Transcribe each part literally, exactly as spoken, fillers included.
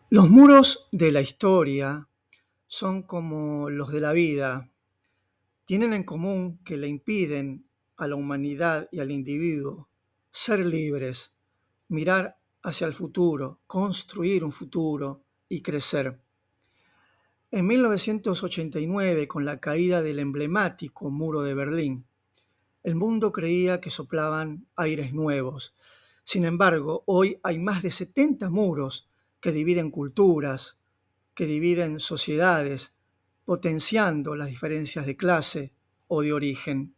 Los muros de la historia son como los de la vida. Tienen en común que le impiden a la humanidad y al individuo ser libres, mirar hacia el futuro, construir un futuro y crecer. En mil novecientos ochenta y nueve, con la caída del emblemático muro de Berlín, el mundo creía que soplaban aires nuevos. Sin embargo, hoy hay más de setenta muros que dividen culturas, que dividen sociedades, potenciando las diferencias de clase o de origen.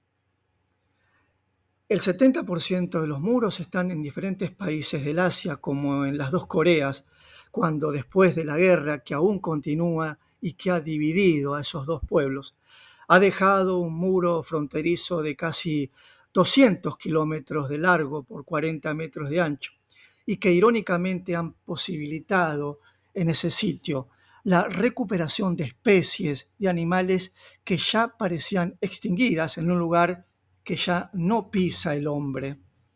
El setenta por ciento de los muros están en diferentes países del Asia, como en las dos Coreas, cuando después de la guerra que aún continúa y que ha dividido a esos dos pueblos, ha dejado un muro fronterizo de casi doscientos kilómetros de largo por cuarenta metros de ancho, y que irónicamente han posibilitado en ese sitio la recuperación de especies de animales que ya parecían extinguidas en un lugar que ya no pisa el hombre.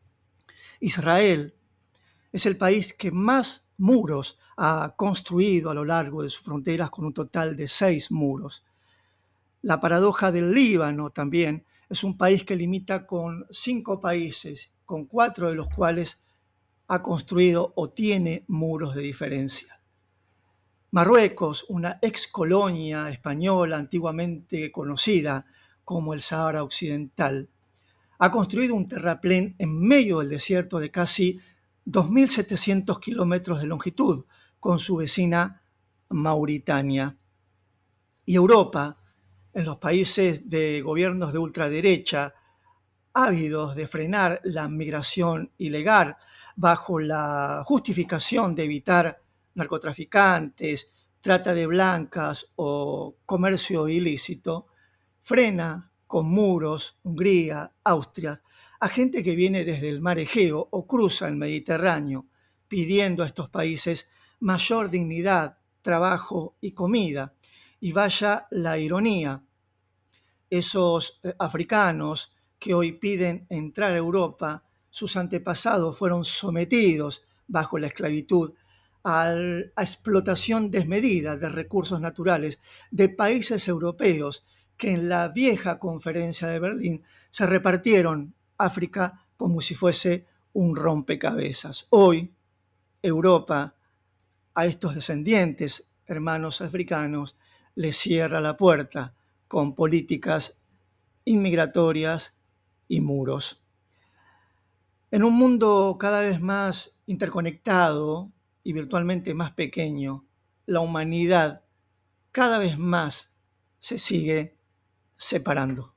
Israel es el país que más muros ha construido a lo largo de sus fronteras, con un total de seis muros. La paradoja del Líbano también es un país que limita con cinco países, con cuatro de los cuales ha construido o tiene muros de diferencia. Marruecos, una ex colonia española antiguamente conocida como el Sahara Occidental, ha construido un terraplén en medio del desierto de casi dos mil setecientos kilómetros de longitud con su vecina Mauritania. Y Europa, en los países de gobiernos de ultraderecha, ávidos de frenar la migración ilegal bajo la justificación de evitar narcotraficantes, trata de blancas o comercio ilícito, frena con muros Hungría, Austria, a gente que viene desde el mar Egeo o cruza el Mediterráneo, pidiendo a estos países mayor dignidad, trabajo y comida. Y vaya la ironía, esos eh, africanos que hoy piden entrar a Europa, sus antepasados fueron sometidos bajo la esclavitud al, a explotación desmedida de recursos naturales de países europeos que en la vieja conferencia de Berlín se repartieron África como si fuese un rompecabezas. Hoy Europa a estos descendientes, hermanos africanos, les cierra la puerta con políticas inmigratorias y muros. En un mundo cada vez más interconectado y virtualmente más pequeño, la humanidad cada vez más se sigue separando.